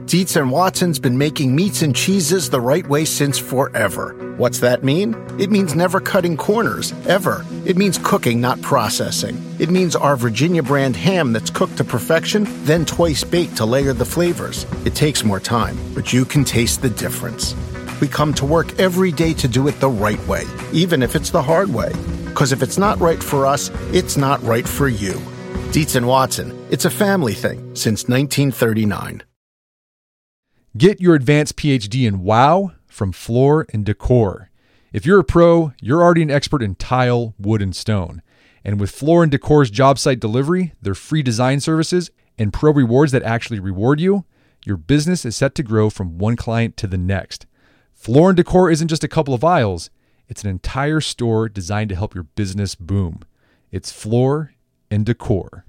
Dietz and Watson's been making meats and cheeses the right way since forever. What's that mean? It means never cutting corners, ever. It means cooking, not processing. It means our Virginia brand ham that's cooked to perfection, then twice baked to layer the flavors. It takes more time, but you can taste the difference. We come to work every day to do it the right way, even if it's the hard way. Because if it's not right for us, it's not right for you. Dietz and Watson, it's a family thing since 1939. Get your advanced PhD in WOW from Floor & Decor. If you're a pro, you're already an expert in tile, wood, and stone. And with Floor & Decor's job site delivery, their free design services, and pro rewards that actually reward you, your business is set to grow from one client to the next. Floor & Decor isn't just a couple of aisles. It's an entire store designed to help your business boom. It's Floor & Decor.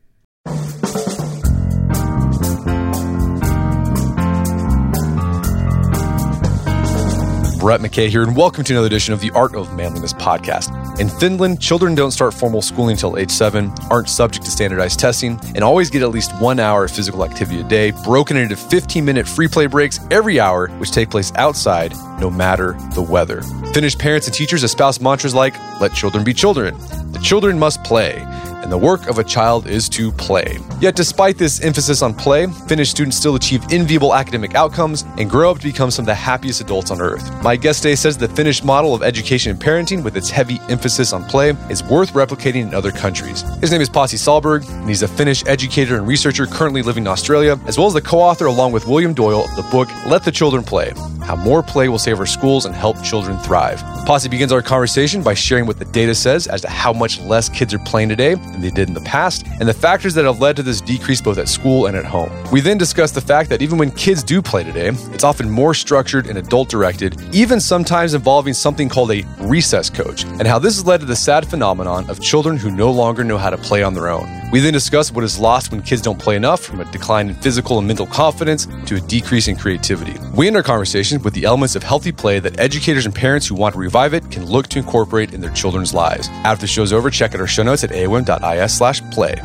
Brett McKay here, and welcome to another edition of the Art of Manliness podcast. In Finland, children don't start formal schooling until age 7, aren't subject to standardized testing, and always get at least 1 hour of physical activity a day, broken into 15-minute free play breaks every hour, which take place outside, no matter the weather. Finnish parents and teachers espouse mantras like, let children be children, the children must play, and the work of a child is to play. Yet despite this emphasis on play, Finnish students still achieve enviable academic outcomes and grow up to become some of the happiest adults on earth. My guest today says the Finnish model of education and parenting, with its heavy emphasis on play, is worth replicating in other countries. His name is Pasi Sahlberg, and he's a Finnish educator and researcher currently living in Australia, as well as the co-author along with William Doyle of the book, Let the Children Play: How More Play Will Save Our Schools and Help Children Thrive. Pasi begins our conversation by sharing what the data says as to how much less kids are playing today than they did in the past, and the factors that have led to this decrease both at school and at home. We then discuss the fact that even when kids do play today, it's often more structured and adult-directed, even sometimes involving something called a recess coach, and how this has led to the sad phenomenon of children who no longer know how to play on their own. We then discuss what is lost when kids don't play enough, from a decline in physical and mental confidence to a decrease in creativity. We end our conversation with the elements of healthy play that educators and parents who want to revive it can look to incorporate in their children's lives. After the show's over, check out our show notes at aom.is/play.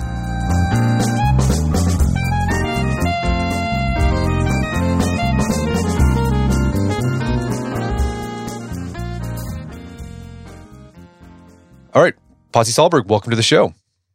All right, Pasi Sahlberg, welcome to the show.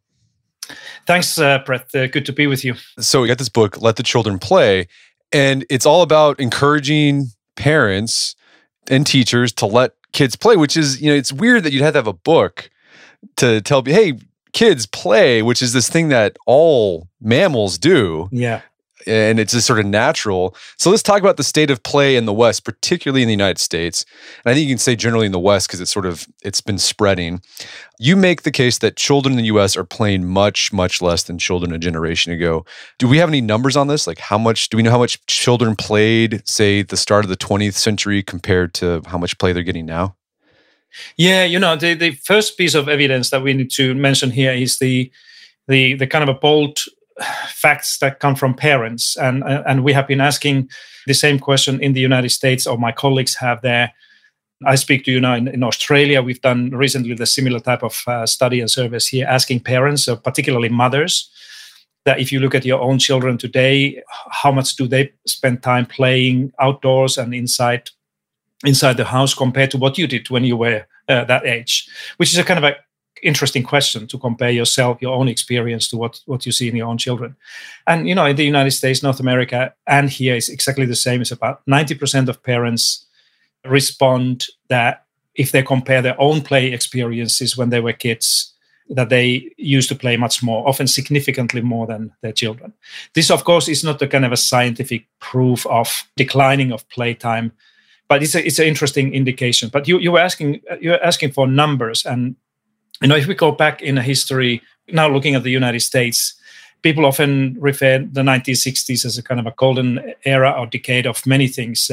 Thanks, Brett. Good to be with you. So we got this book, Let the Children Play, and it's all about encouraging parents and teachers to let kids play, which is, it's weird that you'd have to have a book to tell, hey, kids play, which is this thing that all mammals do. Yeah. And it's just sort of natural. So let's talk about the state of play in the West, particularly in the United States. And I think you can say generally in the West because it's been spreading. You make the case that children in the U.S. are playing much, much less than children a generation ago. Do we have any numbers on this? Like do we know how much children played, say, at the start of the 20th century compared to how much play they're getting now? Yeah, the first piece of evidence that we need to mention here is the kind of a bold facts that come from parents, and we have been asking the same question in the United States, or my colleagues have there. I speak to you now in Australia. We've done recently the similar type of study and service here, asking parents, particularly mothers, that if you look at your own children today, how much do they spend time playing outdoors and inside the house compared to what you did when you were that age, which is a kind of a interesting question to compare your own experience to what you see in your own children. And, in the United States, North America, and here is exactly the same. It's about 90% of parents respond that if they compare their own play experiences when they were kids, that they used to play much more, often significantly more than their children. This, of course, is not the kind of a scientific proof of declining of playtime, but it's an interesting indication. But you're asking for numbers, and if we go back in history, now looking at the United States, people often refer the 1960s as a kind of a golden era or decade of many things,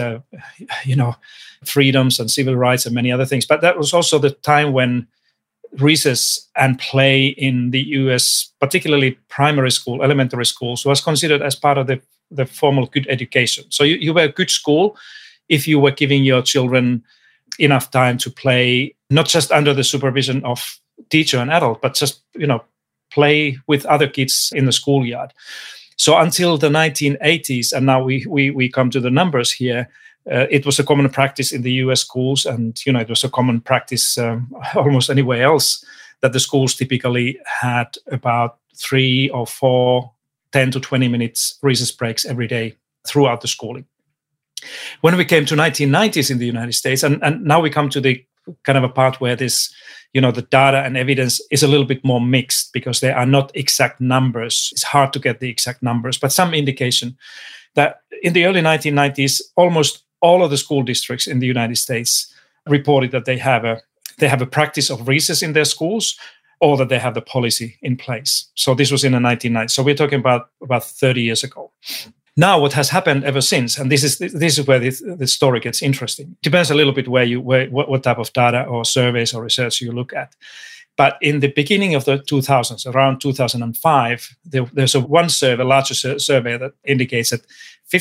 freedoms and civil rights and many other things. But that was also the time when recess and play in the US, particularly primary school, elementary schools, was considered as part of the formal good education. So you were a good school if you were giving your children enough time to play, not just under the supervision of teacher and adult, but just, play with other kids in the schoolyard. So until the 1980s, and now we come to the numbers here, it was a common practice in the US schools, and it was a common practice almost anywhere else, that the schools typically had about 3 or 4 10 to 20 minutes recess breaks every day throughout the schooling. When we came to 1990s in the United States, and now we come to the kind of a part where this, the data and evidence is a little bit more mixed, because there are not exact numbers. It's hard to get the exact numbers, but some indication that in the early 1990s, almost all of the school districts in the United States reported that they have a practice of recess in their schools, or that they have the policy in place. So this was in the 1990s. So we're talking about 30 years ago. Now, what has happened ever since, and this is where the story gets interesting. Depends a little bit what type of data or surveys or research you look at. But in the beginning of the 2000s, around 2005, there's a larger survey that indicates that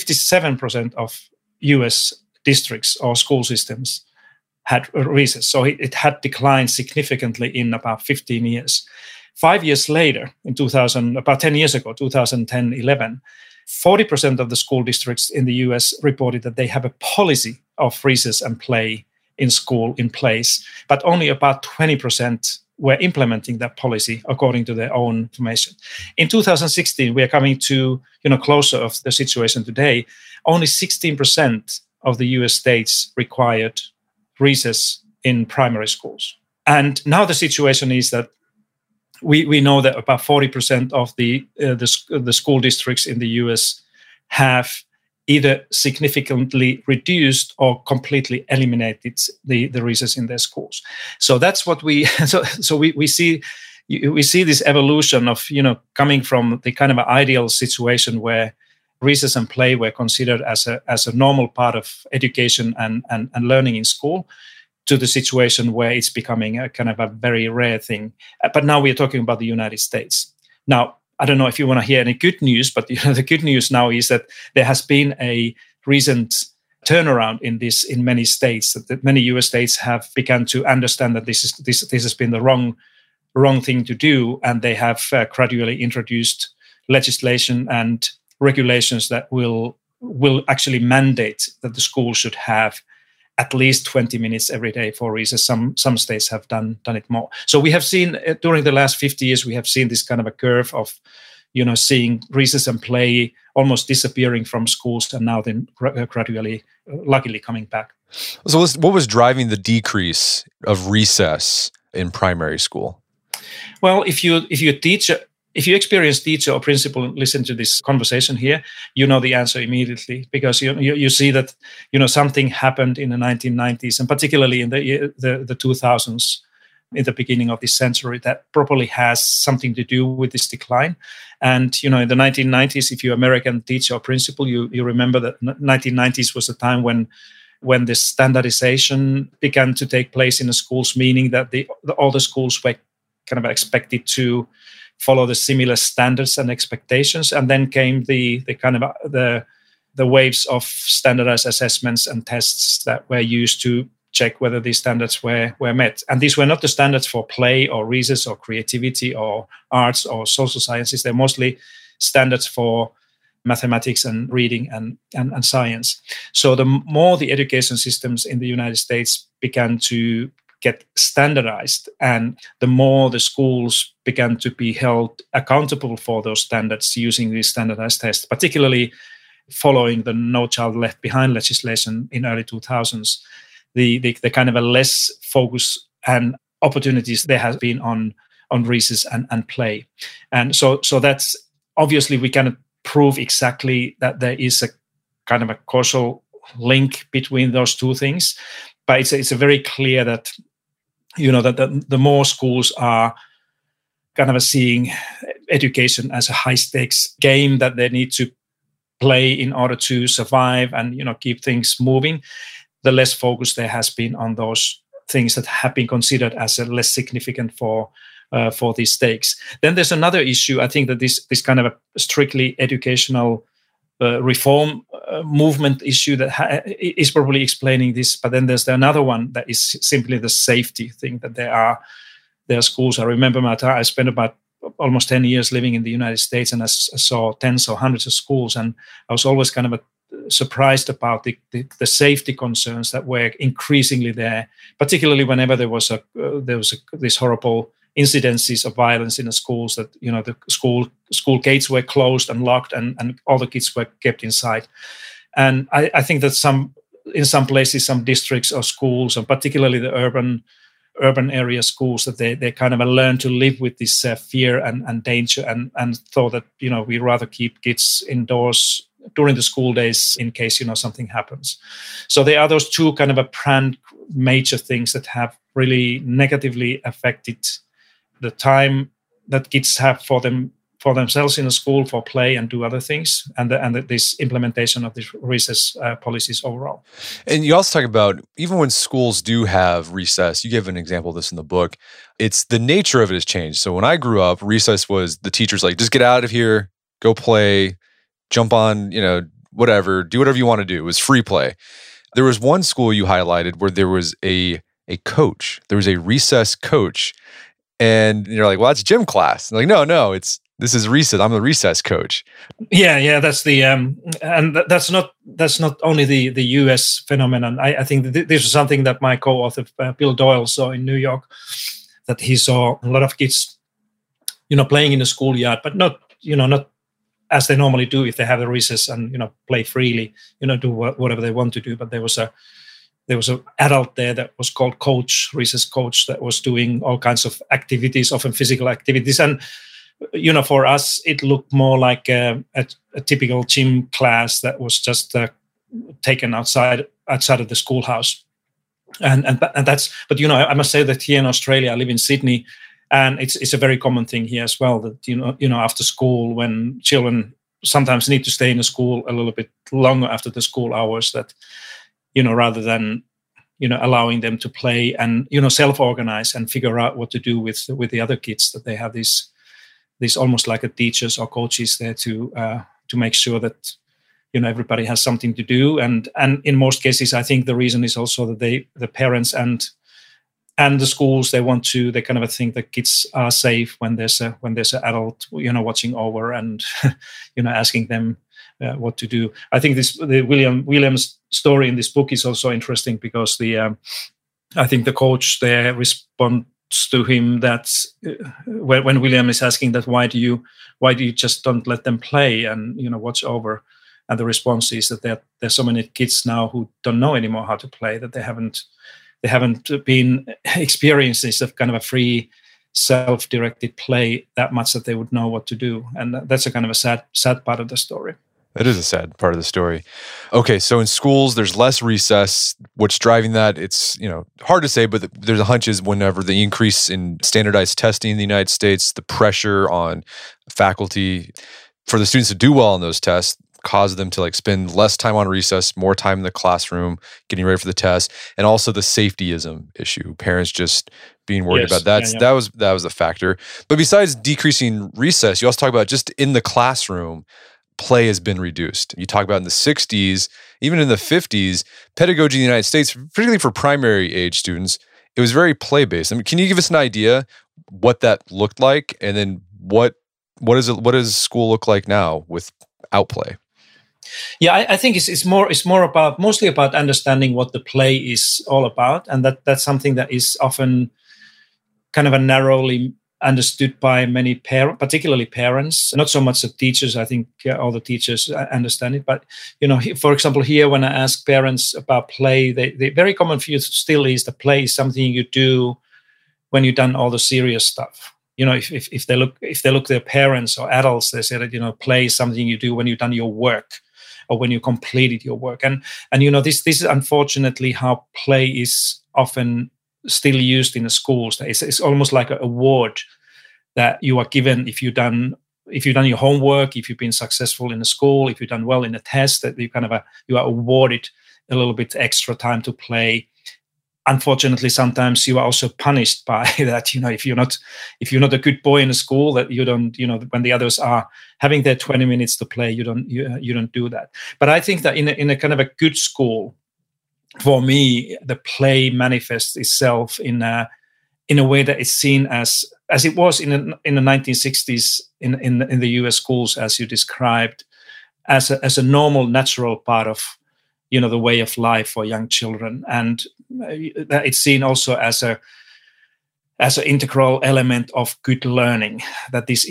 57% of US districts or school systems had recess. So it had declined significantly in about 15 years. 5 years later, about 10 years ago, 2010-11, 40% of the school districts in the US reported that they have a policy of recess and play in school in place, but only about 20% were implementing that policy according to their own information. In 2016, we are coming to closer of the situation today. Only 16% of the US states required recess in primary schools. And now the situation is that we know that about 40% of the school districts in the US have either significantly reduced or completely eliminated the recess in their schools. So that's what we see. We see this evolution of coming from the kind of ideal situation where recess and play were considered as a normal part of education and learning in school, to the situation where it's becoming a kind of a very rare thing. But now we're talking about the United States. Now, I don't know if you want to hear any good news, but the good news now is that there has been a recent turnaround in this in many states. That many US states have begun to understand that this has been the wrong thing to do, and they have gradually introduced legislation and regulations that will actually mandate that the school should have at least 20 minutes every day for recess. Some states have done it more. So we have seen during the last 50 years, we have seen this kind of a curve of, seeing recess and play almost disappearing from schools, and now then gradually, luckily, coming back. So what was driving the decrease of recess in primary school? Well, if you experience teacher or principal and listen to this conversation here, you know the answer immediately, because you see that something happened in the 1990s, and particularly in the 2000s, in the beginning of this century, that probably has something to do with this decline. And in the 1990s, if you're American teacher or principal, you remember that 1990s was a time when the standardization began to take place in the schools, meaning that all the schools were kind of expected to follow the similar standards and expectations. And then came the kind of the waves of standardized assessments and tests that were used to check whether these standards were met. And these were not the standards for play or recess or creativity or arts or social sciences. They're mostly standards for mathematics and reading and science. So the more the education systems in the United States began to get standardized, and the more the schools began to be held accountable for those standards using these standardized tests, particularly following the No Child Left Behind legislation in early 2000s, the kind of a less focus and opportunities there has been on recess and play. And so that's obviously we cannot prove exactly that there is a kind of a causal link between those two things, but it's a very clear that that the more schools are kind of seeing education as a high stakes game that they need to play in order to survive and keep things moving, the less focus there has been on those things that have been considered as less significant for these stakes. Then there's another issue. I think that this kind of a strictly educational reform movement issue that is probably explaining this. But then there's another one that is simply the safety thing, that there are schools. I remember I spent about almost 10 years living in the United States, and I saw tens or hundreds of schools, and I was always kind of surprised about the safety concerns that were increasingly there, particularly whenever there was these horrible incidences of violence in the schools, that the school gates were closed and locked, and all the kids were kept inside. And I think that in some places, some districts or schools, and particularly the urban area schools, that they kind of learn to live with this fear and danger, and thought that we rather keep kids indoors during the school days in case something happens. So there are those two kind of major things that have really negatively affected the time that kids have for themselves in the school, for play and do other things, and this implementation of these recess policies overall. And you also talk about, even when schools do have recess, you give an example of this in the book, it's the nature of it has changed. So when I grew up, recess was the teacher's like, just get out of here, go play, jump on, whatever, do whatever you want to do. It was free play. There was one school you highlighted where there was a coach. There was a recess coach. And you're like, well, that's gym class. And like, no, this is recess. I'm the recess coach. Yeah, that's the and that's not only the US phenomenon. I think this is something that my co-author Bill Doyle saw in New York, that he saw a lot of kids, playing in the schoolyard, but not as they normally do if they have a recess and play freely, do whatever they want to do. But there was an adult there that was called recess coach, that was doing all kinds of activities, often physical activities. And, for us, it looked more like a typical gym class that was just taken outside of the schoolhouse. And that's, but, I must say that here in Australia, I live in Sydney, and it's a very common thing here as well, that, after school, when children sometimes need to stay in the school a little bit longer after the school hours, that, rather than, allowing them to play and, self-organize and figure out what to do with the other kids, that they have these almost like a teachers or coaches there to make sure that, everybody has something to do. And in most cases, I think the reason is also that the parents and the schools, they kind of think that kids are safe when there's an adult, watching over and, asking them what to do. I think the Williams story in this book is also interesting because I think the coach there responds to him that when William is asking that, why do you just don't let them play and watch over, and the response is that there's so many kids now who don't know anymore how to play, that they haven't been experiences of kind of a free self-directed play that much that they would know what to do. And that's a kind of a sad part of the story. That is a sad part of the story. Okay, so in schools, there's less recess. What's driving that? It's hard to say, but there's a hunch is whenever the increase in standardized testing in the United States, the pressure on faculty for the students to do well on those tests cause them to spend less time on recess, more time in the classroom, getting ready for the test, and also the safetyism issue. Parents just being worried about that. Yeah. That was a factor. But besides decreasing recess, you also talk about just in the classroom, play has been reduced. You talk about in the 60s, even in the 50s, pedagogy in the United States, particularly for primary age students, it was very play-based. I mean, can you give us an idea what that looked like, and then what does school look like now without play? Yeah, I think it's mostly about understanding what the play is all about, and that's something that is often kind of a narrowly understood by many parents, particularly parents, not so much the teachers. I think all the teachers understand it. But, for example, here when I ask parents about play, the very common view still is that play is something you do when you've done all the serious stuff. If they look at their parents or adults, they say that, play is something you do when you've done your work or when you completed your work. And this is unfortunately how play is often still used in the schools. It's almost like an award that you are given if you've done your homework, if you've been successful in the school, if you've done well in a test, that you are awarded a little bit extra time to play. Unfortunately, sometimes you are also punished by that. If you're not a good boy in the school, that you don't, when the others are having their 20 minutes to play, you don't do that. But I think that in a kind of a good school, for me, the play manifests itself in a way that is seen as as it was in the 1960s in the US schools, as you described, as a normal, natural part of the way of life for young children, and that it's seen also as an integral element of good learning. That this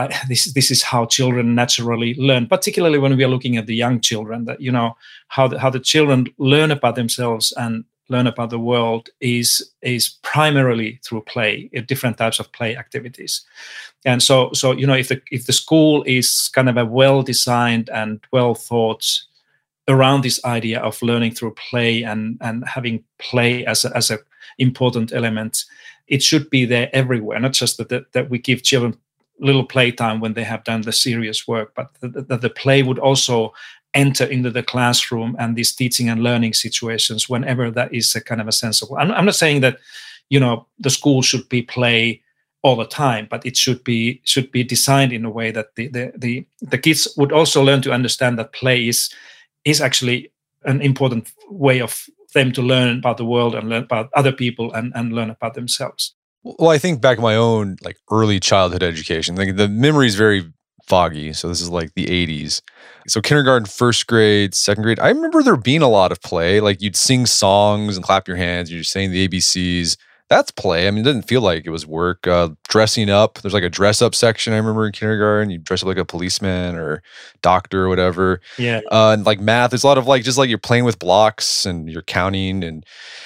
is how children naturally learn, particularly when we are looking at the young children. That how the children learn about themselves and learn about the world is primarily through play, different types of play activities. And so if the school is kind of a well designed and well thought around this idea of learning through play and having play as a important element, it should be there everywhere. Not just that we give children little playtime when they have done the serious work, but that the play would also enter into the classroom and these teaching and learning situations whenever that is a kind of a sensible. I'm not saying that the school should be play all the time, but it should be designed in a way that the kids would also learn to understand that play is actually an important way of them to learn about the world and learn about other people and learn about themselves. Well, I think back to my own early childhood education. The memory is very foggy. So this is like the 80s. So kindergarten, first grade, second grade, I remember there being a lot of play. You'd sing songs and clap your hands. You're saying the ABCs. That's play. I mean, it didn't feel like it was work. Dressing up. There's a dress up section, I remember, in kindergarten. You dress up like a policeman or doctor or whatever. Yeah. And math, there's a lot of just you're playing with blocks and you're counting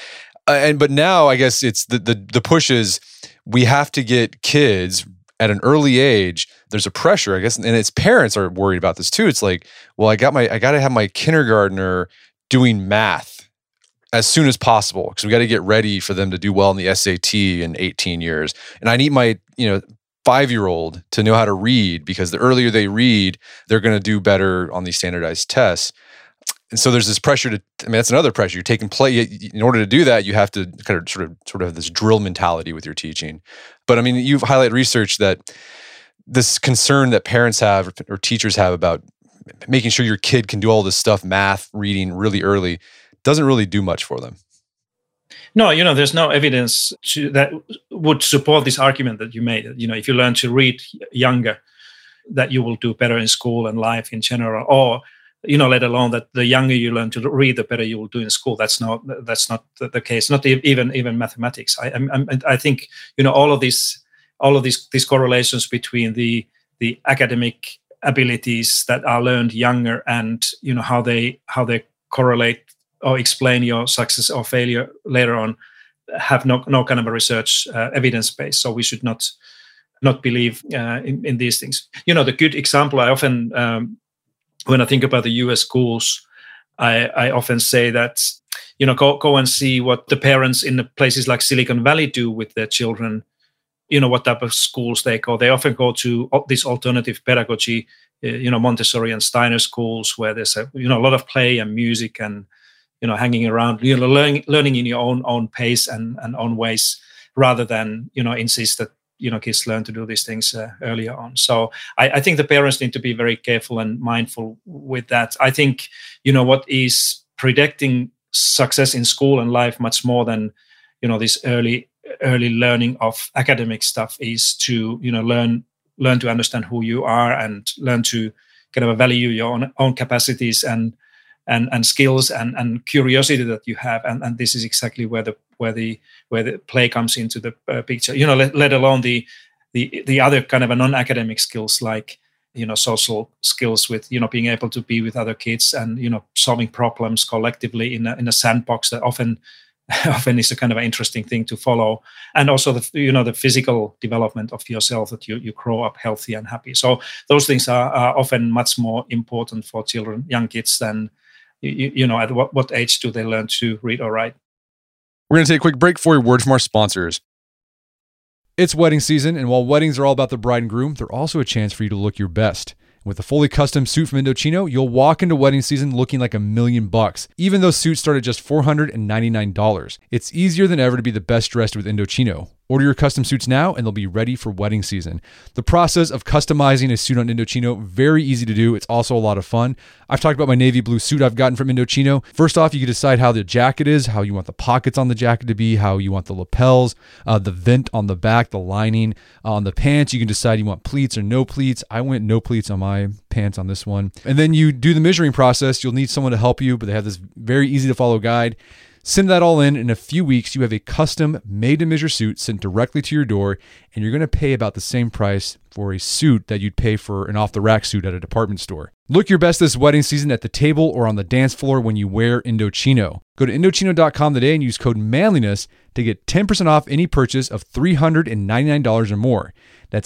but now I guess it's the push is we have to get kids at an early age. There's a pressure, I guess, and its parents are worried about this too. It's well, I got to have my kindergartner doing math as soon as possible because we got to get ready for them to do well in the SAT in 18 years. And I need my 5-year-old to know how to read because the earlier they read, they're going to do better on these standardized tests. And so there's this pressure that's another pressure. You're taking play. In order to do that, you have to kind of sort of have this drill mentality with your teaching. But I mean, you've highlighted research that this concern that parents have or teachers have about making sure your kid can do all this stuff, math, reading really early, doesn't really do much for them. No, there's no evidence that would support this argument that you made. If you learn to read younger, that you will do better in school and life in general, or let alone that the younger you learn to read, the better you will do in school. That's not the case. Not even mathematics. I think all of these correlations between the academic abilities that are learned younger and how they correlate or explain your success or failure later on have no kind of a research evidence base. So we should not believe in these things. The good example I often when I think about the US schools, I often say that, go and see what the parents in the places like Silicon Valley do with their children, what type of schools they go. They often go to this alternative pedagogy, Montessori and Steiner schools where there's a lot of play and music and, hanging around, learning in your own pace and own ways rather than, insist that, kids learn to do these things earlier on. So I think the parents need to be very careful and mindful with that. I think, what is predicting success in school and life much more than, this early learning of academic stuff is to, learn to understand who you are and learn to kind of value your own capacities and skills and curiosity that you have, and this is exactly where the play comes into the picture. Let alone the other kind of a non-academic skills like social skills with being able to be with other kids and solving problems collectively in a sandbox that often is a kind of an interesting thing to follow, and also the physical development of yourself, that you grow up healthy and happy. So those things are often much more important for children, young kids, than at what age do they learn to read or write. We're going to take a quick break for a word from our sponsors. It's wedding season, and while weddings are all about the bride and groom, they're also a chance for you to look your best. With a fully custom suit from Indochino, you'll walk into wedding season looking like $1 million, even though suits start at just $499. It's easier than ever to be the best dressed with Indochino. Order your custom suits now and they'll be ready for wedding season. The process of customizing a suit on Indochino, very easy to do. It's also a lot of fun. I've talked about my navy blue suit I've gotten from Indochino. First off, you can decide how the jacket is, how you want the pockets on the jacket to be, how you want the lapels, the vent on the back, the lining. On the pants, you can decide you want pleats or no pleats. I went no pleats on my pants on this one. And then you do the measuring process. You'll need someone to help you, but they have this very easy to follow guide. Send that all in a few weeks, you have a custom made-to-measure suit sent directly to your door, and you're going to pay about the same price for a suit that you'd pay for an off-the-rack suit at a department store. Look your best this wedding season at the table or on the dance floor when you wear Indochino. Go to Indochino.com today and use code manliness to get 10% off any purchase of $399 or more. That's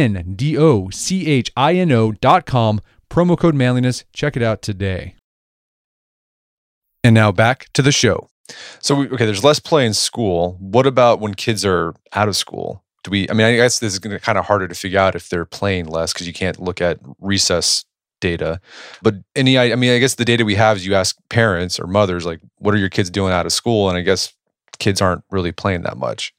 INDOCHINO.com, promo code manliness. Check it out today. And now back to the show. So, there's less play in school. What about when kids are out of school? I guess this is going to kind of harder to figure out if they're playing less because you can't look at recess data. But I guess the data we have is you ask parents or mothers, like, what are your kids doing out of school? And I guess kids aren't really playing that much.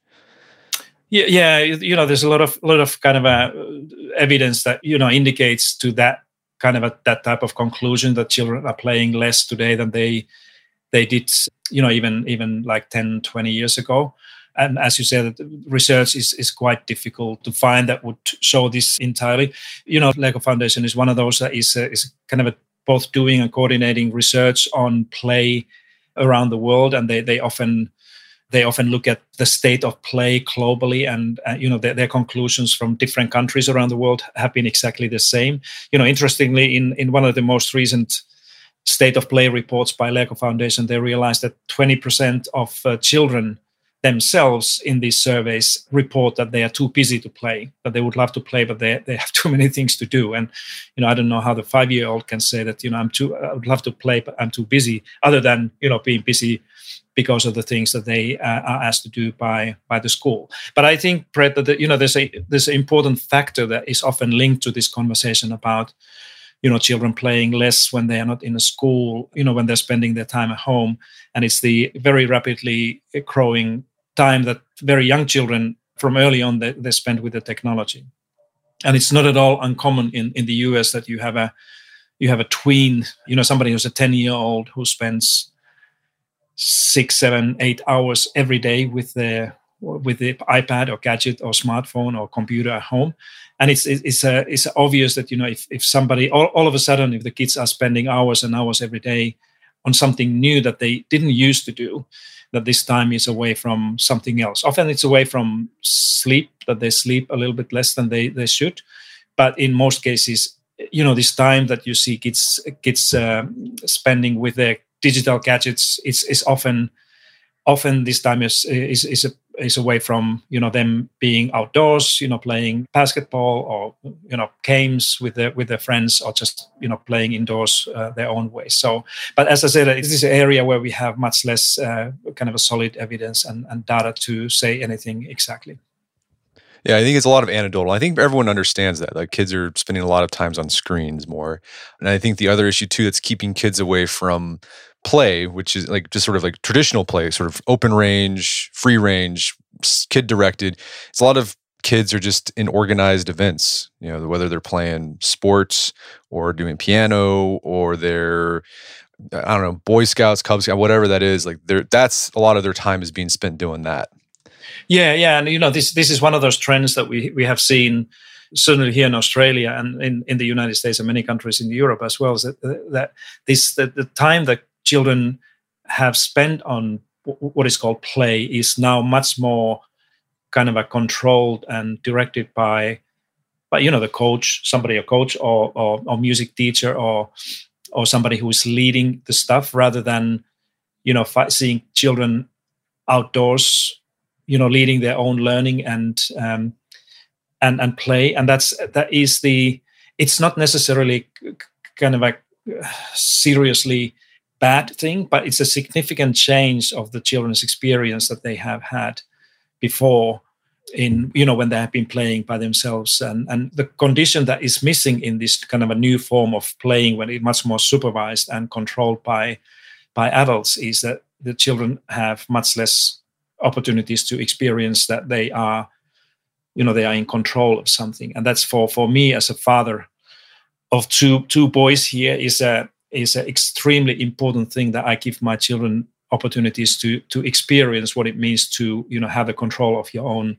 Yeah. There's a lot of kind of evidence that, indicates to that kind of that type of conclusion that children are playing less today than they did, even like 10, 20 years ago. And as you said, research is quite difficult to find that would show this entirely. Lego Foundation is one of those that is kind of both doing and coordinating research on play around the world. And they often look at the state of play globally, and their conclusions from different countries around the world have been exactly the same. Interestingly, in one of the most recent state of play reports by Lego Foundation, they realized that 20% of children themselves in these surveys report that they are too busy to play, that they would love to play, but they have too many things to do. And, I don't know how the 5-year-old can say that, I would love to play, but I'm too busy, other than, being busy because of the things that they are asked to do by the school. But I think, Brett, that there's an important factor that is often linked to this conversation about children playing less when they are not in a school, when they're spending their time at home, and it's the very rapidly growing time that very young children from early on they spend with the technology. And it's not at all uncommon in the US that you have a tween, somebody who's a 10-year-old who spends 6, 7, 8 hours every day with the iPad or gadget or smartphone or computer at home. And it's obvious that, if somebody, all of a sudden, if the kids are spending hours and hours every day on something new that they didn't used to do, that this time is away from something else. Often it's away from sleep, that they sleep a little bit less than they should. But in most cases, this time that you see kids spending with their digital gadgets, is often this time is away from them being outdoors, playing basketball or games with their friends, or just playing indoors their own way. So, but as I said, it is an area where we have much less kind of a solid evidence and data to say anything exactly. Yeah, I think it's a lot of anecdotal. I think everyone understands that. Like, kids are spending a lot of times on screens more. And I think the other issue too that's keeping kids away from play, which is like just sort of like traditional play, sort of open range, free range, kid directed. It's a lot of kids are just in organized events, whether they're playing sports or doing piano or they're, I don't know, Boy Scouts, Cub Scouts, whatever that is. Like, that's a lot of their time is being spent doing that. Yeah. And this is one of those trends that we have seen certainly here in Australia and in the United States and many countries in Europe as well. Is that the time that children have spent on what is called play is now much more kind of a controlled and directed by the coach, a coach or music teacher or somebody who is leading the stuff, rather than seeing children outdoors, leading their own learning and play. And it's not necessarily kind of a seriously bad thing, but it's a significant change of the children's experience that they have had before when they have been playing by themselves. And the condition that is missing in this kind of a new form of playing, when it's much more supervised and controlled by adults, is that the children have much less opportunities to experience that they are in control of something. And that's for me as a father of two boys here is a extremely important thing, that I give my children opportunities to experience what it means to have the control of your own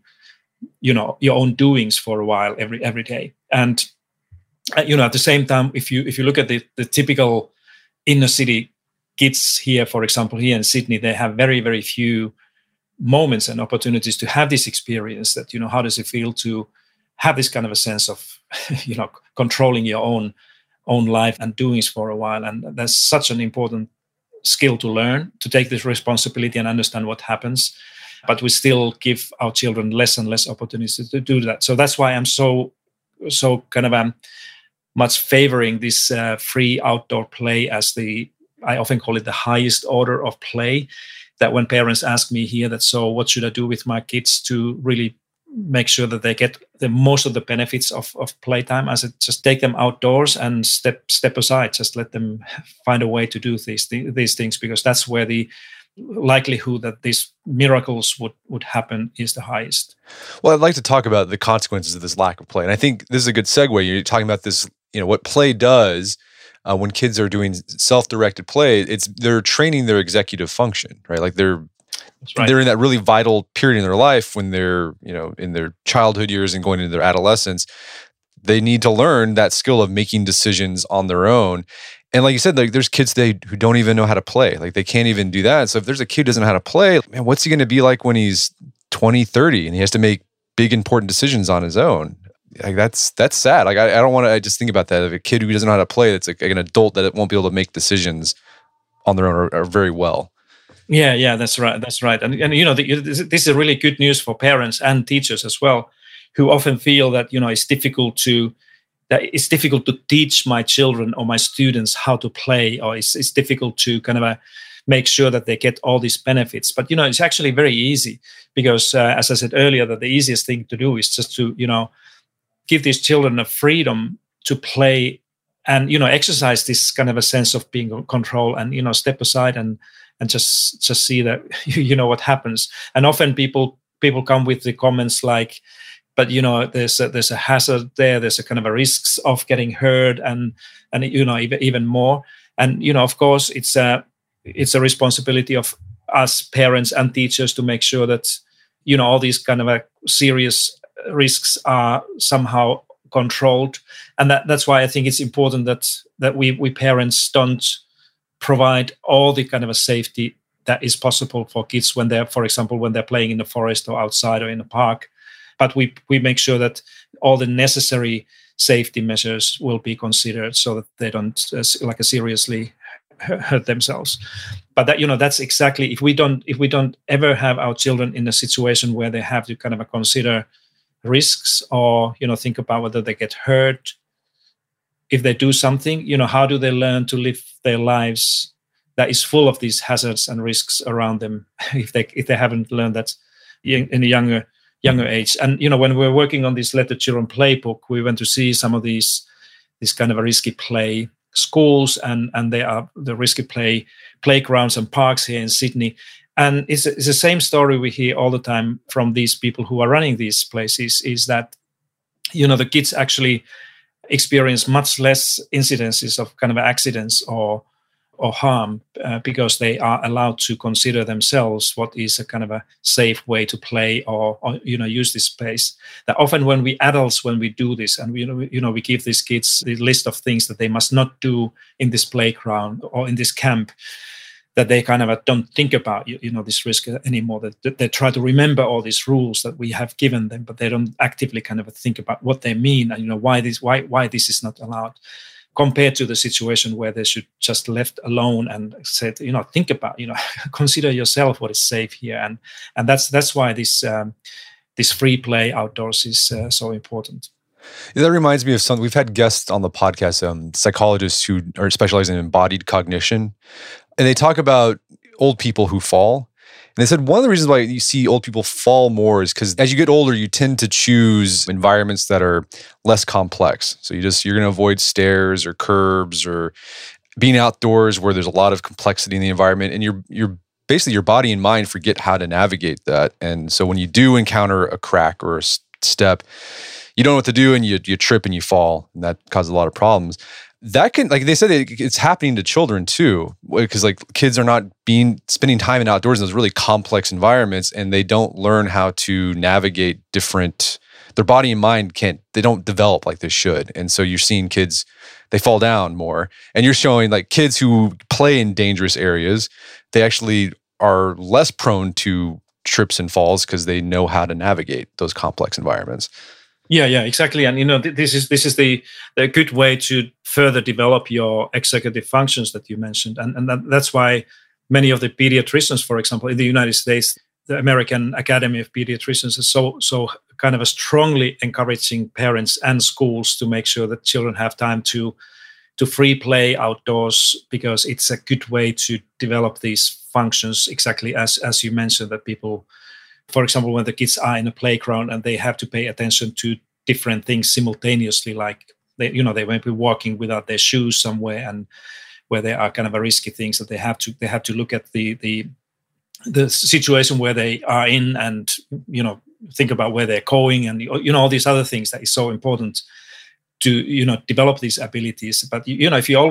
doings for a while every day. And at the same time, if you look at the typical inner city kids here, for example, here in Sydney, they have very, very few moments and opportunities to have this experience that, how does it feel to have this kind of a sense of, controlling your own life and doings for a while. And that's such an important skill to learn, to take this responsibility and understand what happens. But we still give our children less and less opportunities to do that. So that's why I'm so kind of much favoring this free outdoor play as I often call it the highest order of play. That when parents ask me here that, so what should I do with my kids to really make sure that they get the most of the benefits of playtime, I said, just take them outdoors and step aside. Just let them find a way to do these things, because that's where the likelihood that these miracles would happen is the highest. Well, I'd like to talk about the consequences of this lack of play. And I think this is a good segue. You're talking about this, what play does when kids are doing self-directed play. They're training their executive function, right? Like they're in that really vital period in their life when they're, in their childhood years and going into their adolescence. They need to learn that skill of making decisions on their own. And like you said, like there's kids today who don't even know how to play. Like they can't even do that. So if there's a kid who doesn't know how to play, man, what's he going to be like when he's 20, 30 and he has to make big, important decisions on his own? Like that's sad. Like I don't want to. I just think about that. If a kid who doesn't know how to play, that's like an adult that won't be able to make decisions on their own or very well. Yeah, that's right. And this is really good news for parents and teachers as well, who often feel that it's difficult to teach my children or my students how to play, or it's difficult to kind of make sure that they get all these benefits. But it's actually very easy, because as I said earlier, that the easiest thing to do is just to give these children a freedom to play and exercise this kind of a sense of being in control, and step aside and just see that what happens. And often people come with the comments like, but there's a hazard there, there's a kind of a risks of getting hurt and even more. And of course it's a responsibility of us parents and teachers to make sure that all these kind of serious risks are somehow controlled. And that's why I think it's important that we parents don't provide all the kind of a safety that is possible for kids when they're, for example, when they're playing in the forest or outside or in a park. But we make sure that all the necessary safety measures will be considered so that they don't seriously hurt themselves. But that's exactly, if we don't ever have our children in a situation where they have to kind of consider risks or think about whether they get hurt if they do something, how do they learn to live their lives that is full of these hazards and risks around them if they haven't learned that in a younger age. And when we're working on this Let the Children Play book, we went to see some of these kind of a risky play schools, and they are the risky play playgrounds and parks here in Sydney. And it's the same story we hear all the time from these people who are running these places, is that the kids actually experience much less incidences of kind of accidents or harm because they are allowed to consider themselves what is a kind of a safe way to play or use this space. That often when we adults, when we do this and we give these kids the list of things that they must not do in this playground or in this camp, that they kind of don't think about this risk anymore. That they try to remember all these rules that we have given them, but they don't actively kind of think about what they mean and why this is not allowed. Compared to the situation where they should just left alone and said, think about, consider yourself what is safe here, and that's why this free play outdoors is so important. Yeah, that reminds me of something. We've had guests on the podcast, psychologists who are specializing in embodied cognition, and they talk about old people who fall. And they said one of the reasons why you see old people fall more is because as you get older, you tend to choose environments that are less complex. So you're going to avoid stairs or curbs or being outdoors where there's a lot of complexity in the environment, and you're basically your body and mind forget how to navigate that. And so when you do encounter a crack or a step, you don't know what to do and you trip and you fall, and that causes a lot of problems. That can, like they said, it's happening to children too, because like kids are not spending time in outdoors in those really complex environments, and they don't learn how to navigate their body and mind they don't develop like they should. And so you're seeing kids, they fall down more, and you're showing like kids who play in dangerous areas, they actually are less prone to trips and falls because they know how to navigate those complex environments. Yeah, exactly. And this is the good way to further develop your executive functions that you mentioned, and that's why many of the pediatricians, for example, in the United States, the American Academy of Pediatricians is so kind of a strongly encouraging parents and schools to make sure that children have time to free play outdoors, because it's a good way to develop these functions, exactly as you mentioned, that people, for example, when the kids are in a playground and they have to pay attention to different things simultaneously, like they might be walking without their shoes somewhere, and where there are kind of a risky things that they have to look at the situation where they are in, and think about where they're going, and all these other things that is so important to develop these abilities. But if you're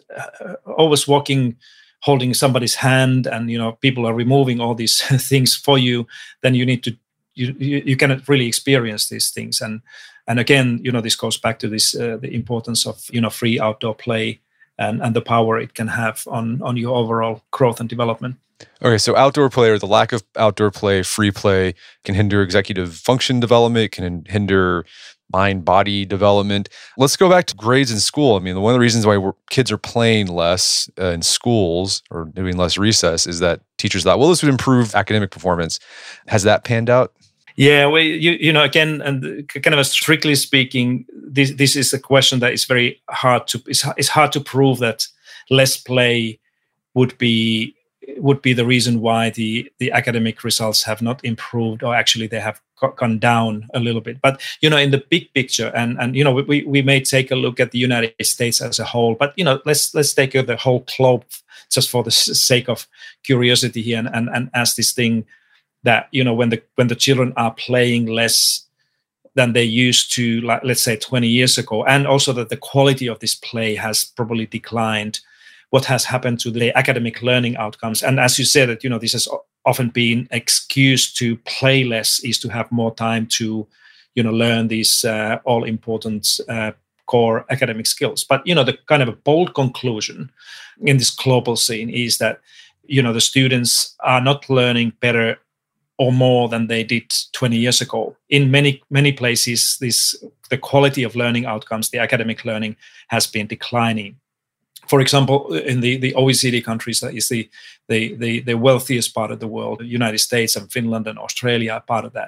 always walking, holding somebody's hand, and people are removing all these things for you, then you need to you cannot really experience these things. And again, this goes back to this the importance of free outdoor play and the power it can have on your overall growth and development. Okay, so outdoor play, or the lack of outdoor play, free play, can hinder executive function development, can hinder mind-body development. Let's go back to grades in school. I mean, one of the reasons why kids are playing less in schools or doing less recess is that teachers thought, well, this would improve academic performance. Has that panned out? Yeah, well, again, and kind of strictly speaking, this is a question that is very hard to. It's hard to prove that less play would be the reason why the academic results have not improved, or actually they have gone down a little bit. But in the big picture, and we may take a look at the United States as a whole, but let's take the whole globe just for the sake of curiosity here, and ask this thing that when the children are playing less than they used to, like, let's say 20 years ago, and also that the quality of this play has probably declined, what has happened to the academic learning outcomes? And as you said, that this has often been excuse to play less is to have more time to learn these all important core academic skills. But the kind of a bold conclusion in this global scene is that the students are not learning better or more than they did 20 years ago. In many places, the quality of learning outcomes, the academic learning, has been declining. For example, in the OECD countries, that is the wealthiest part of the world, the United States and Finland and Australia are part of that.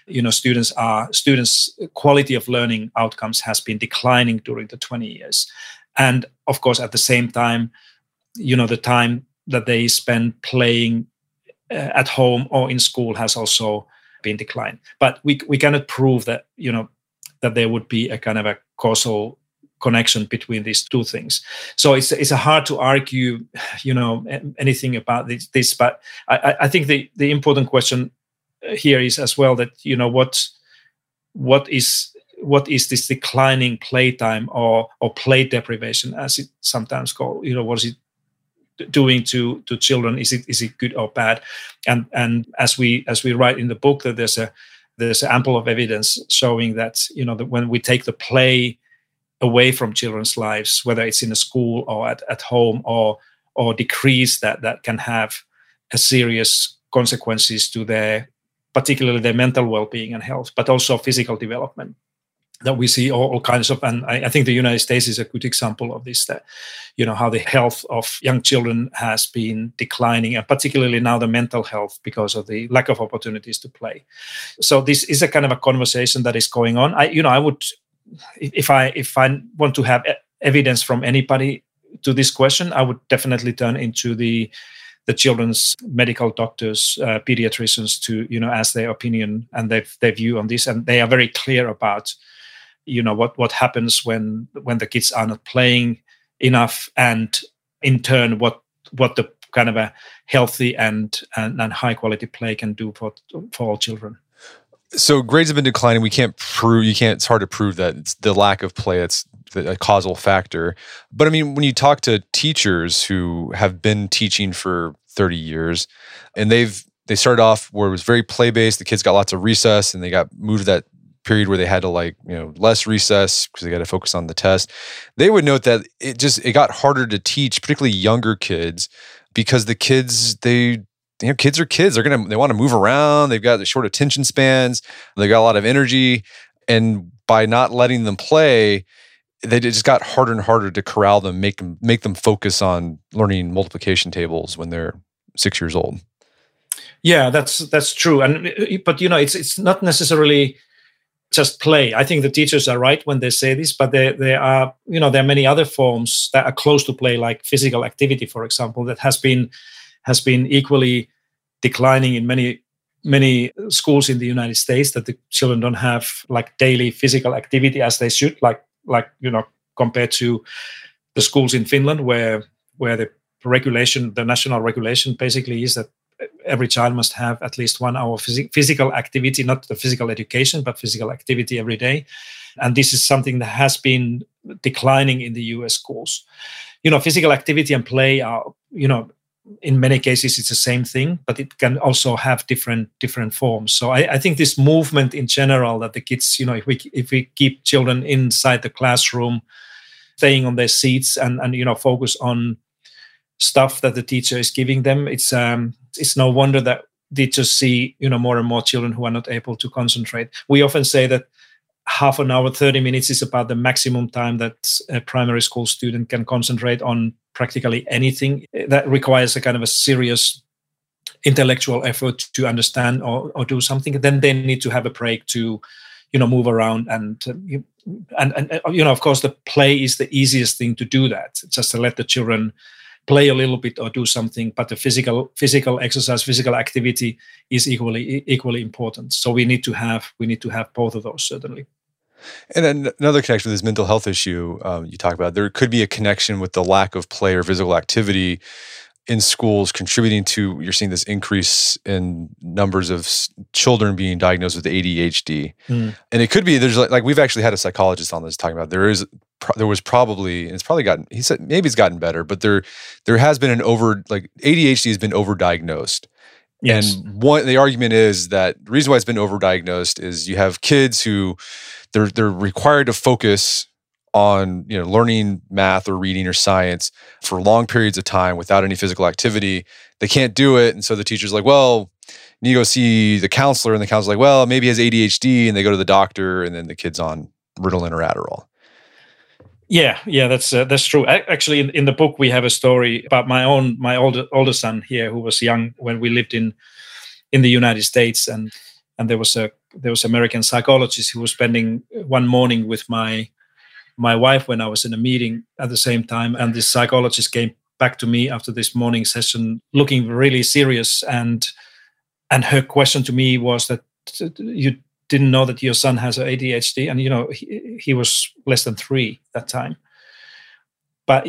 Students' quality of learning outcomes has been declining during the 20 years. And of course, at the same time, the time that they spend playing at home or in school has also been declined. But we cannot prove that that there would be a kind of a causal connection between these two things. So it's hard to argue anything about this. But I think the important question here is as well that what is this declining playtime or play deprivation, as it sometimes called? What is it doing to children? Is it good or bad? And as we write in the book, that there's ample of evidence showing that that when we take the play away from children's lives, whether it's in a school or at home, or decrease that can have a serious consequences to particularly their mental well-being and health, but also physical development. That we see all kinds of, and I think the United States is a good example of this, that how the health of young children has been declining, and particularly now the mental health, because of the lack of opportunities to play. So this is a kind of a conversation that is going on. I would, if I want to have evidence from anybody to this question, I would definitely turn into the children's medical doctors, pediatricians, to ask their opinion and their view on this, and they are very clear about what happens when the kids are not playing enough, and in turn what the kind of a healthy and high quality play can do for all children. So grades have been declining. It's hard to prove that it's the lack of play that's the causal factor. But I mean, when you talk to teachers who have been teaching for 30 years, and they started off where it was very play-based, the kids got lots of recess, and they got moved to that period where they had to less recess because they got to focus on the test. They would note that it got harder to teach, particularly younger kids, because the kids, kids are kids. They want to move around. They've got the short attention spans. They got a lot of energy. And by not letting them play, it just got harder and harder to corral them, make them focus on learning multiplication tables when they're 6 years old. Yeah, that's true. But it's not necessarily just play. I think the teachers are right when they say this, but there are many other forms that are close to play, like physical activity, for example, that has been equally declining in many schools in the United States, that the children don't have like daily physical activity as they should, like compared to the schools in Finland where the national regulation basically is that every child must have at least 1 hour physical activity, not the physical education, but physical activity every day. And this is something that has been declining in the US schools. Physical activity and play are, in many cases it's the same thing, but it can also have different forms. So I think this movement in general, that the kids, if we keep children inside the classroom, staying on their seats and focus on stuff that the teacher is giving them, it's no wonder that teachers see more and more children who are not able to concentrate. We often say that half an hour, 30 minutes is about the maximum time that a primary school student can concentrate on practically anything that requires a kind of a serious intellectual effort to understand or do something. Then they need to have a break to move around and of course the play is the easiest thing to do that, just to let the children play a little bit or do something, but the physical exercise, physical activity is equally important. So we need to have both of those, certainly. And then another connection with this mental health issue you talk about, there could be a connection with the lack of play or physical activity in schools contributing to, you're seeing this increase in numbers of children being diagnosed with ADHD. And it could be, there's like we've actually had a psychologist on this talking about, there was probably, and it's probably gotten, he said maybe it's gotten better, but there has been ADHD has been overdiagnosed. Yes. And the argument is that the reason why it's been overdiagnosed is you have kids who they're required to focus on learning math or reading or science for long periods of time without any physical activity. They can't do it, and so the teacher's like, well, you need to go see the counselor, and the counselor's like, well, maybe he has ADHD, and they go to the doctor, and then the kid's on Ritalin or Adderall. Yeah, that's true. Actually, in the book we have a story about my older son here, who was young when we lived in the United States, and there was American psychologist who was spending one morning with my wife when I was in a meeting at the same time, and this psychologist came back to me after this morning session looking really serious, and her question to me was that you didn't know that your son has ADHD, and he was less than 3 that time. But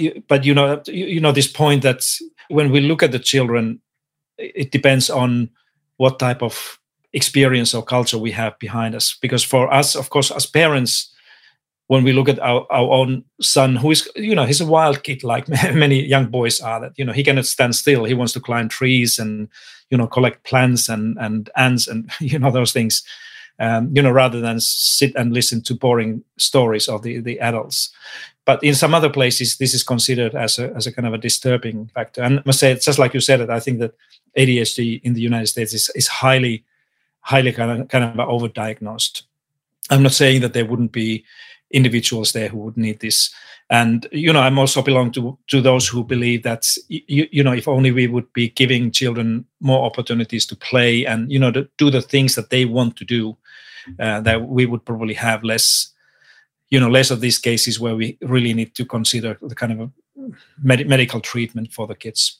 this point that when we look at the children, it depends on what type of experience or culture we have behind us. Because for us, of course, as parents, when we look at our own son, who is, he's a wild kid like many young boys are, that, he cannot stand still. He wants to climb trees and, collect plants and ants and, those things, rather than sit and listen to boring stories of the adults. But in some other places, this is considered as a kind of a disturbing factor. And I must say, just like you said it, I think that ADHD in the United States is highly kind of overdiagnosed. I'm not saying that there wouldn't be individuals there who would need this. And, I'm also belong to those who believe that, if only we would be giving children more opportunities to play and, to do the things that they want to do, that we would probably have less of these cases where we really need to consider the kind of a medical treatment for the kids.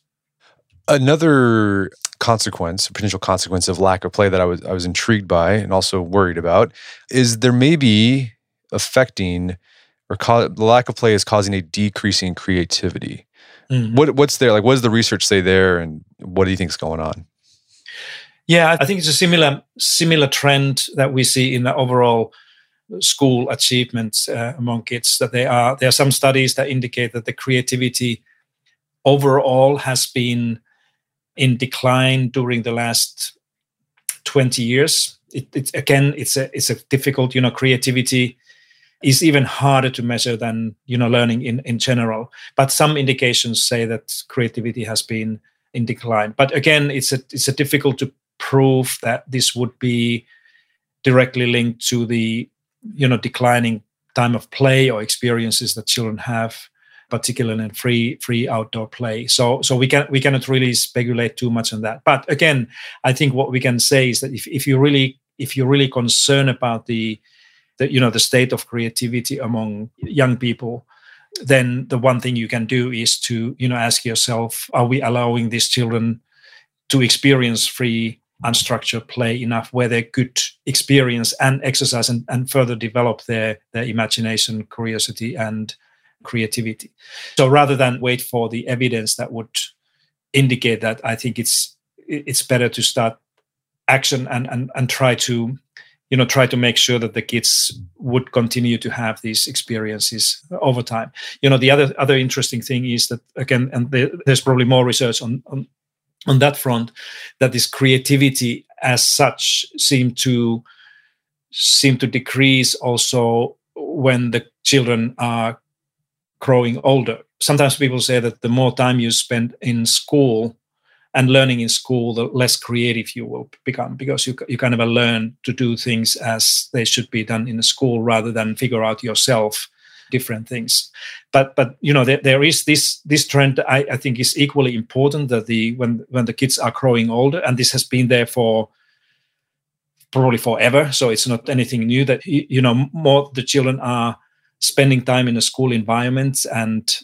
Another potential consequence of lack of play that I was intrigued by and also worried about is there may be affecting the lack of play is causing a decrease in creativity. What's there? Like, what does the research say there, and what do you think is going on? Yeah, I think it's a similar trend that we see in the overall school achievements among kids. That there are some studies that indicate that the creativity overall has been in decline during the last 20 years. It's a difficult, creativity is even harder to measure than, learning in general. But some indications say that creativity has been in decline. But again, it's a difficult to prove that this would be directly linked to the, declining time of play or experiences that children have, particularly in free outdoor play. So we cannot really speculate too much on that. But again, I think what we can say is that if you're really concerned about the state of creativity among young people, then the one thing you can do is to ask yourself: are we allowing these children to experience free, unstructured play enough where they could experience and exercise and further develop their imagination, curiosity, and creativity? So rather than wait for the evidence that would indicate that, I think it's better to start action and try to make sure that the kids would continue to have these experiences over time. The other interesting thing is that, again, and there's probably more research on that front, that this creativity as such seem to decrease also when the children are growing older. Sometimes people say that the more time you spend in school and learning in school, the less creative you will become, because you kind of learn to do things as they should be done in the school rather than figure out yourself different things. But there is this trend. I think is equally important, that when the kids are growing older, and this has been there for probably forever, so it's not anything new, that more the children are spending time in a school environment and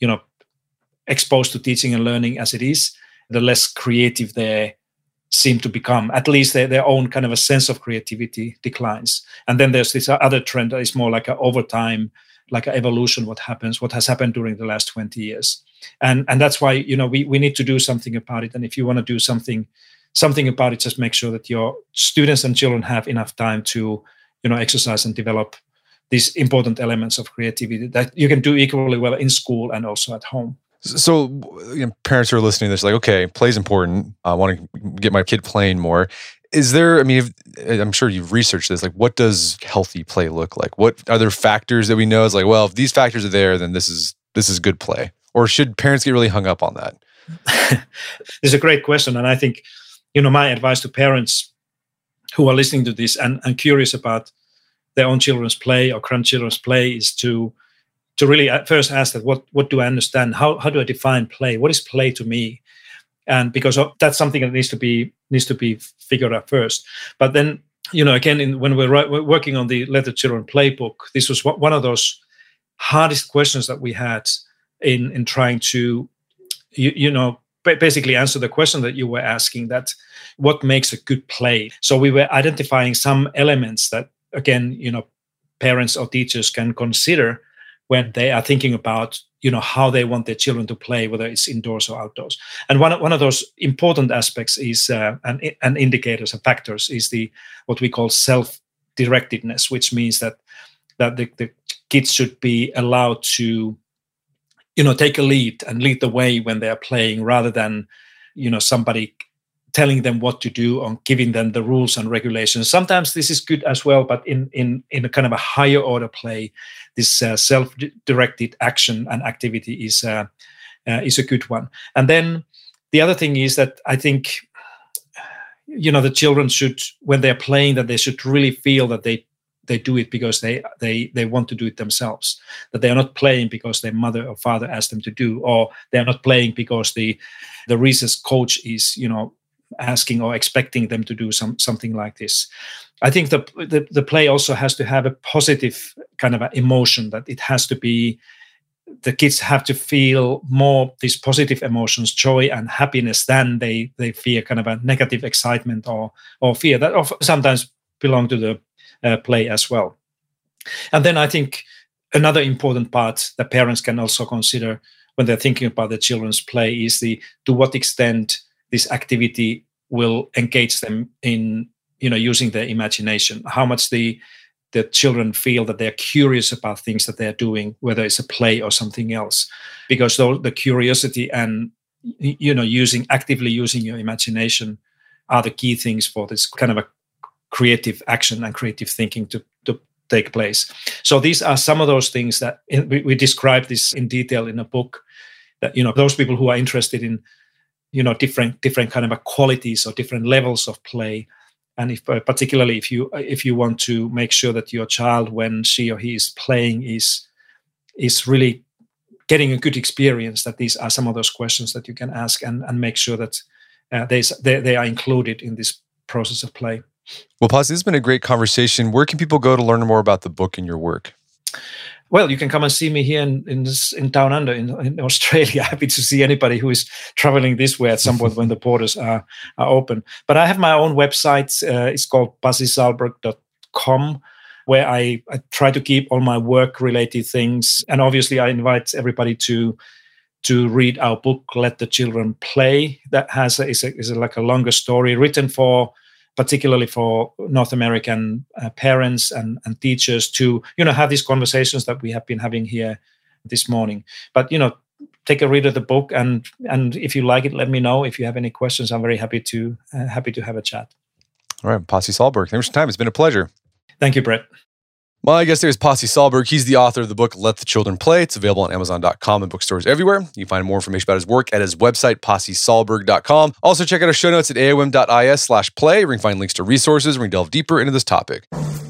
exposed to teaching and learning as it is, the less creative they seem to become. At least their own kind of a sense of creativity declines. And then there's this other trend that is more like over time, like an evolution, what has happened during the last 20 years. And that's why, we need to do something about it. And if you want to do something about it, just make sure that your students and children have enough time to, exercise and develop these important elements of creativity that you can do equally well in school and also at home. So parents who are listening to this, like, okay, play's important. I want to get my kid playing more. Is there, I'm sure you've researched this, like, what does healthy play look like? What are there factors that we know is like, well, if these factors are there, then this is good play? Or should parents get really hung up on that? This is a great question. And I think, my advice to parents who are listening to this and curious about their own children's play or grandchildren's play is to really first ask that, what do I understand? How do I define play? What is play to me? And because that's something that needs to be figured out first. But then, again, when we're working on the Let the Children Play book, this was one of those hardest questions that we had in trying to, basically answer the question that you were asking, that what makes a good play? So we were identifying some elements that, again, parents or teachers can consider when they are thinking about, how they want their children to play, whether it's indoors or outdoors. And one of those important aspects is, and indicators and factors, is what we call self-directedness, which means that the kids should be allowed to, take a lead and lead the way when they are playing, rather than, somebody telling them what to do or giving them the rules and regulations. Sometimes this is good as well, but in a kind of a higher order play, this self-directed action and activity is a good one. And then the other thing is that I think, the children should, when they're playing, that they should really feel that they do it because they want to do it themselves, that they are not playing because their mother or father asked them to do, or they're not playing because the recess coach is, asking or expecting them to do something like this. I think the play also has to have a positive kind of emotion, that it has to be, the kids have to feel more these positive emotions, joy and happiness, than they fear kind of a negative excitement or fear that sometimes belong to the play as well. And then I think another important part that parents can also consider when they're thinking about their children's play is to what extent this activity will engage them in, using their imagination, how much the children feel that they're curious about things that they're doing, whether it's a play or something else, because the curiosity and, actively using your imagination are the key things for this kind of a creative action and creative thinking to take place. So these are some of those things that we describe this in detail in a book, that, those people who are interested in, different kind of qualities or different levels of play. And particularly if you want to make sure that your child, when she or he is playing, is really getting a good experience, that these are some of those questions that you can ask and make sure that they are included in this process of play. Well, Pasi, this has been a great conversation. Where can people go to learn more about the book and your work? Well, you can come and see me here in Down Under in Australia. Happy to see anybody who is traveling this way at some point when the borders are open. But I have my own website. It's called pasisalberg.com, where I try to keep all my work-related things. And obviously, I invite everybody to read our book, Let the Children Play. That is like a longer story written particularly for North American parents and teachers to, have these conversations that we have been having here this morning. But, take a read of the book, and if you like it, let me know. If you have any questions, I'm very happy to have a chat. All right, Pasi Sahlberg, thanks for your time. It's been a pleasure. Thank you, Brett. My guest there is Pasi Sahlberg. He's the author of the book, Let the Children Play. It's available on Amazon.com and bookstores everywhere. You can find more information about his work at his website, pasisahlberg.com. Also, check out our show notes at aom.is/play, where you can find links to resources where we delve deeper into this topic.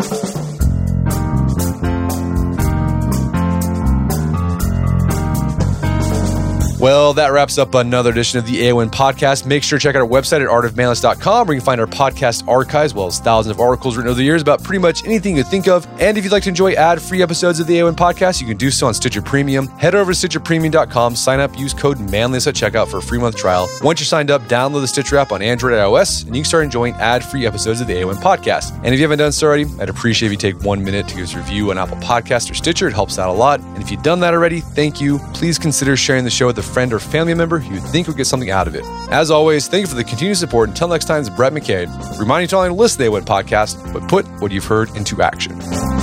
Well, that wraps up another edition of the AON podcast. Make sure to check out our website at artofmanliness.com, where you can find our podcast archives, as well as thousands of articles written over the years about pretty much anything you think of. And if you'd like to enjoy ad-free episodes of the AON podcast, you can do so on Stitcher Premium. Head over to stitcherpremium.com, sign up, use code manliness at checkout for a free month trial. Once you're signed up, download the Stitcher app on Android and iOS, and you can start enjoying ad-free episodes of the AON podcast. And if you haven't done so already, I'd appreciate if you take 1 minute to give us a review on Apple Podcasts or Stitcher. It helps out a lot. And if you've done that already, thank you. Please consider sharing the show with a friend or family member who you think would get something out of it. As always, thank you for the continued support. Until next time, it's Brett McKay, reminding you to not only listen to the AON podcast, but put what you've heard into action.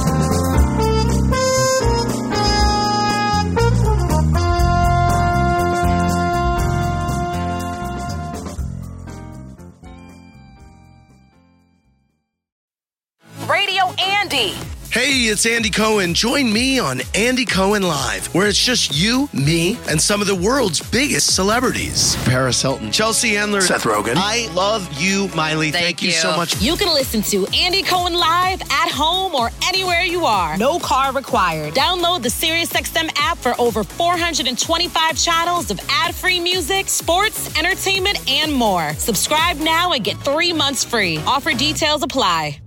Radio Andy. Hey, it's Andy Cohen. Join me on Andy Cohen Live, where it's just you, me, and some of the world's biggest celebrities. Paris Hilton, Chelsea Handler, Seth Rogen. I love you, Miley. Thank you so much. You can listen to Andy Cohen Live at home or anywhere you are. No car required. Download the SiriusXM app for over 425 channels of ad-free music, sports, entertainment, and more. Subscribe now and get 3 months free. Offer details apply.